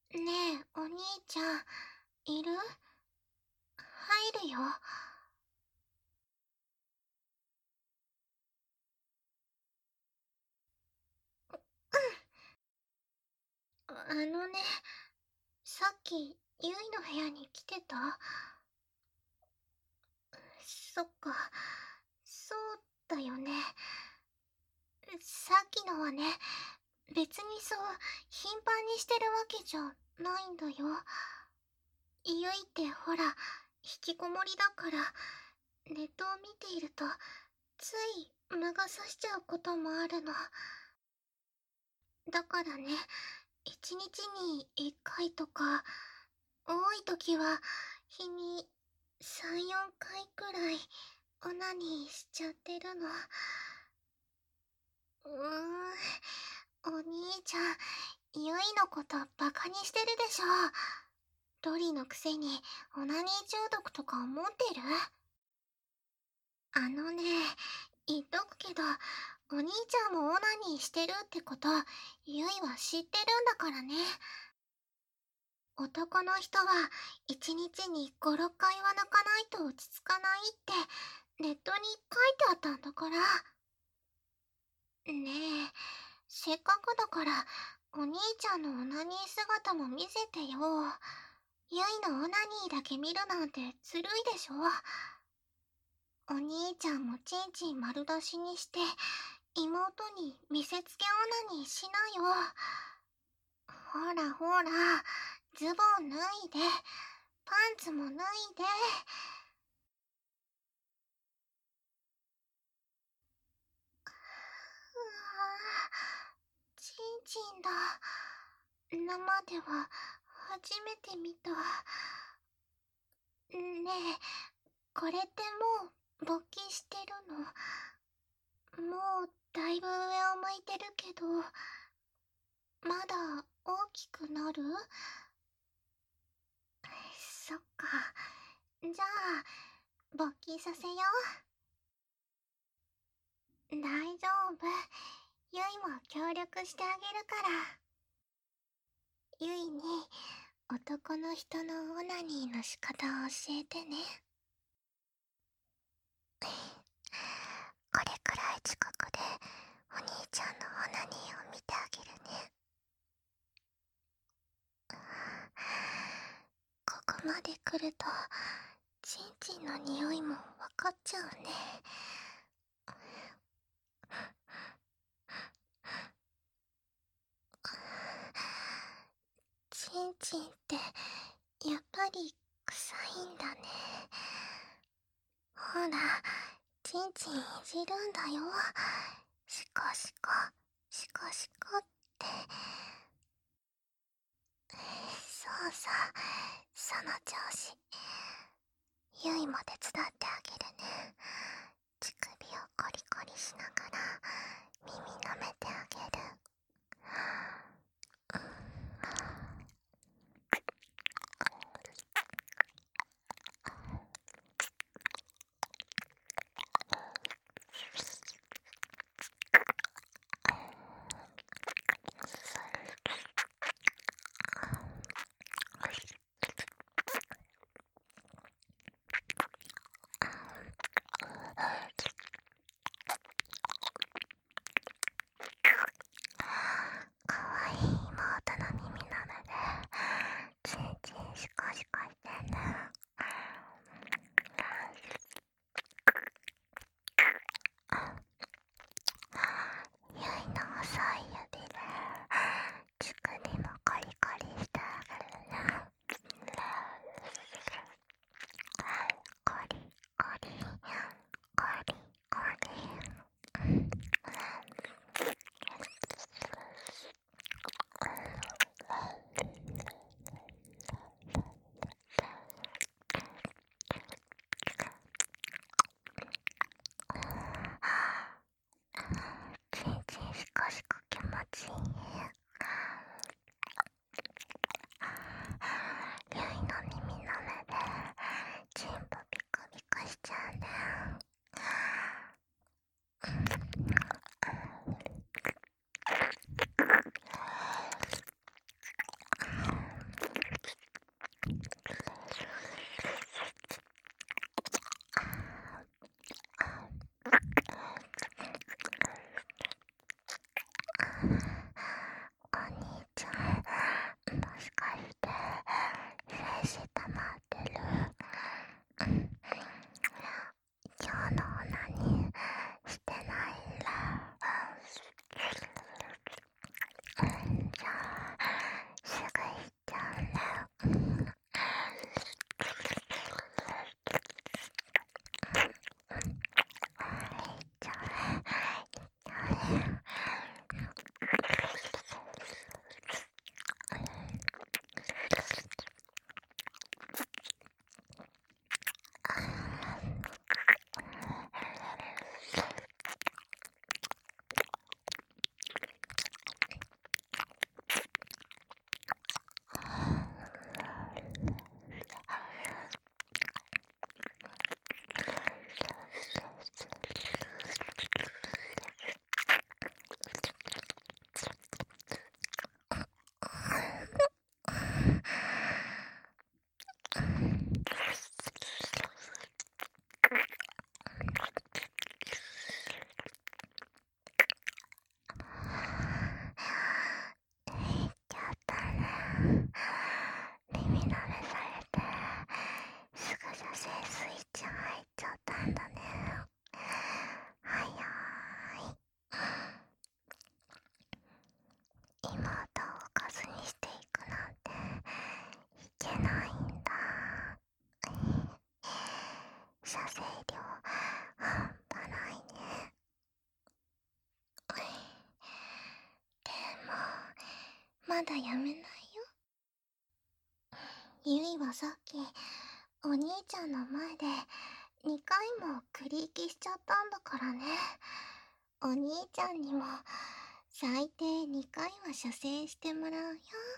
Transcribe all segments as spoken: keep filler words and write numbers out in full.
ねえ、お兄ちゃん、いる？入るよ。あのね、さっき、ゆいの部屋に来てた？そっか、そうだよね。さっきのはね、別にそう、頻繁にしてるわけじゃないんだよ。ゆいってほら、引きこもりだから、ネットを見ていると、つい魔が差しちゃうこともあるの。だからね、一日に一回とか、多い時は日にさん、よんかいくらいオナニーしちゃってるの。うーん、お兄ちゃん、ゆいのことバカにしてるでしょ。ロリのくせにオナニー中毒とか思ってる？あのね、言っとくけど、お兄ちゃんもオナニーしてるってことゆいは知ってるんだからね。男の人は一日にご、ろっかいは泣かないと落ち着かないってネットに書いてあったんだから。ねえ、せっかくだからお兄ちゃんのオナニー姿も見せてよ。ゆいのオナニーだけ見るなんてずるいでしょ。お兄ちゃんもチンチン丸出しにして妹に見せつけオナニーしなよ。ほらほら、ズボン脱いで、パンツも脱いで。うわぁ、チンチンだ。生では初めて見た。ねえ、これってもう勃起してるの？もうだいぶ上を向いてるけど、まだ大きくなる？そっか。じゃあ、勃起させよう。大丈夫。ゆいも協力してあげるから。ゆいに男の人のオナニーの仕方を教えてね。これくらい近くでお兄ちゃんのオナニーを見てあげるね。ここまで来るとチンチンの匂いもわかっちゃうね。チンチンってやっぱり臭いんだね。ほら、チンチンいじるんだよ。シコシコ、シコシコって。そうそう、その調子。ゆいも手伝ってあげるね。乳首をコリコリしながら耳舐めてあげる。かわいい妹の耳なのでチンチンシコシコしてね。ゆいの細い指で乳首もコリコリしてあげるね。コリコリコリコリ。チンチンシコシコ気持ちいい。ゆいの耳の目でチンポピコピコしちゃうね。 まだやめないよ。ゆいはさっきお兄ちゃんの前でにかいもクリーキしちゃったんだからね。お兄ちゃんにも最低にかいは射精してもらうよ。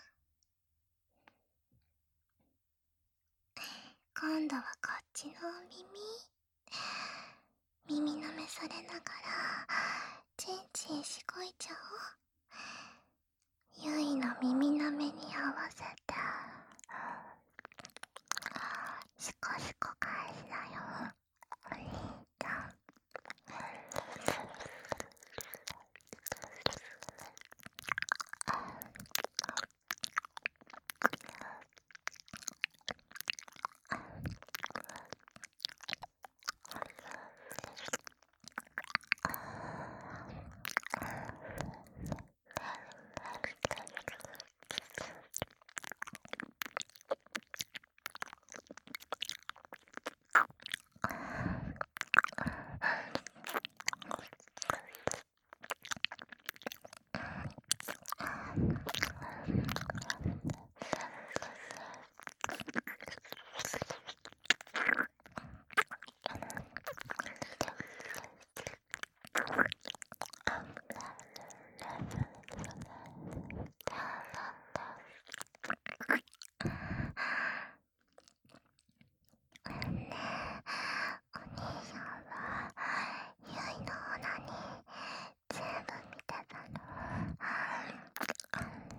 今度はこっちの耳耳舐めされながらチンチンしこいちゃおう。ゆいの耳舐めに合わせてシコシコ返しだよ、お兄ちゃん。ゆいのオナニー全部見てたの。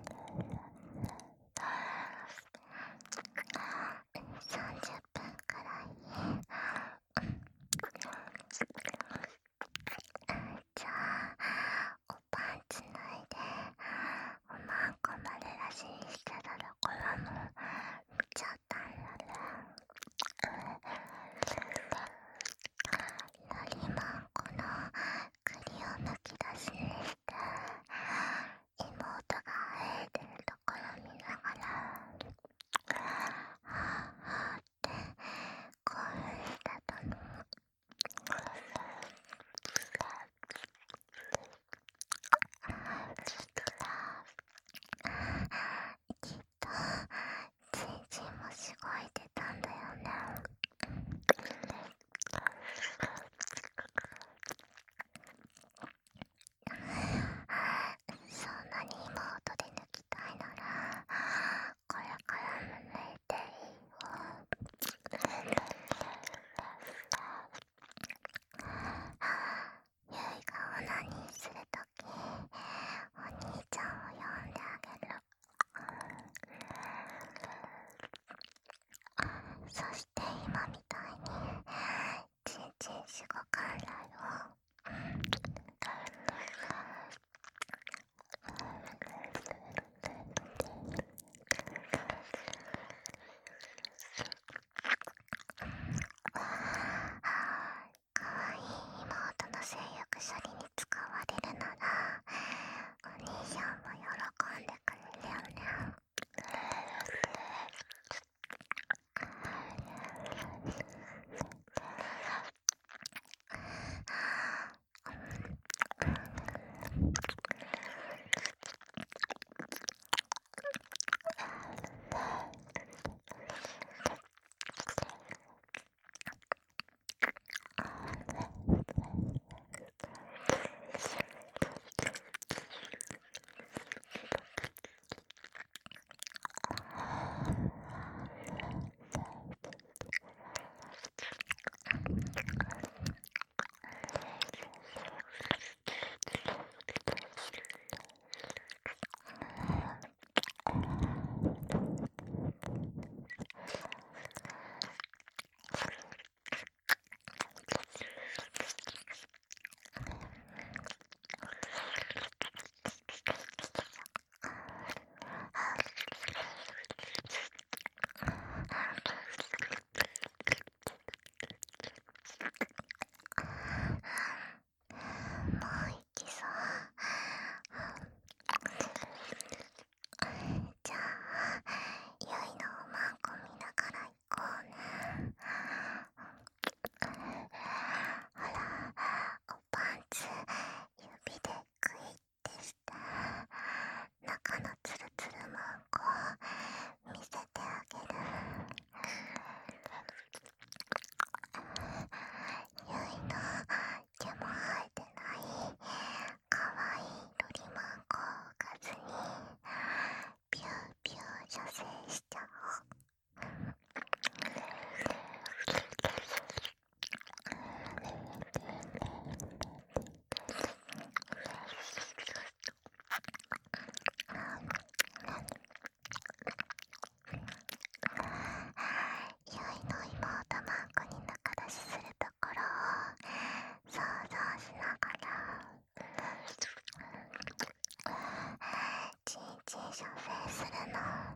するの。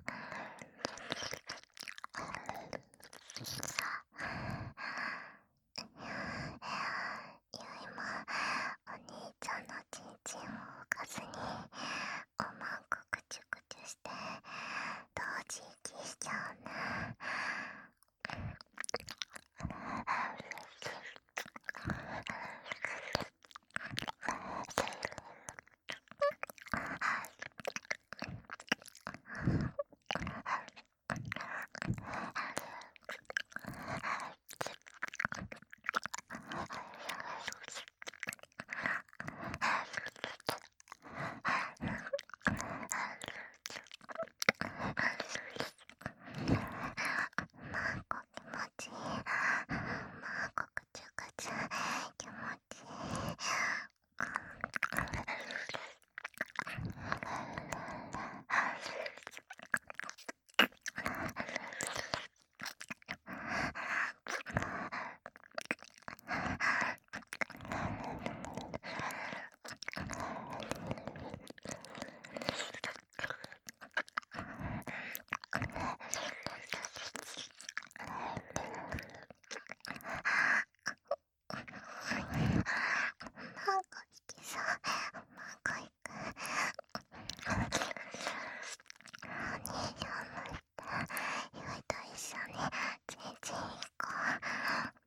ゆいもお兄ちゃんのちんちんを置かずにおまんこくちゅくちゅして同時息しちゃうね。まんこ気持ちいい。まんこくちゅくちゅ気持ちいい。なんか好きそう。マンコ行く。お兄ちゃんも行って、ゆいと一緒にちんちん行こう。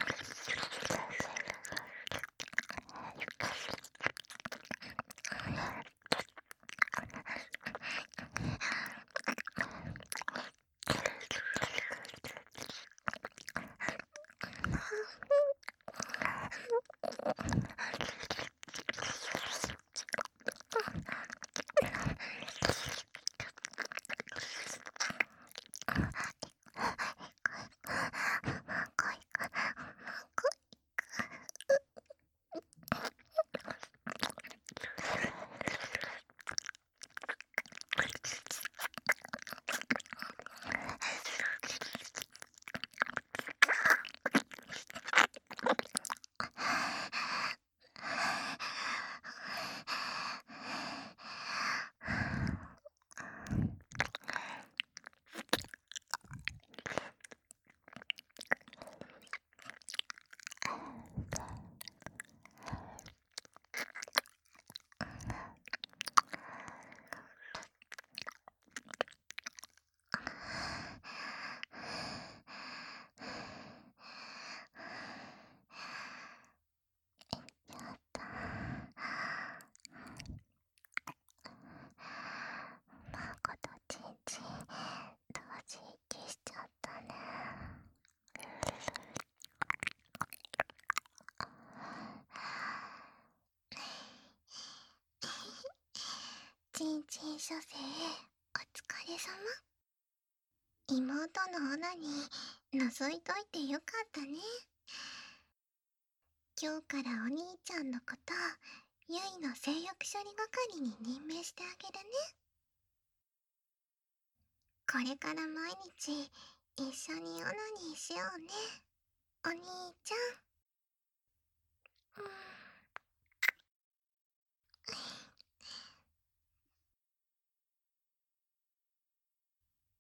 マンコとちんちん同時息しちゃったね。ちんちん処世お疲れさま。妹のオナに覗いといてよかったね。今日からお兄ちゃんのことゆいの性欲処理係に任命してあげるね。これから毎日一緒にオナニーしようね、お兄ちゃん。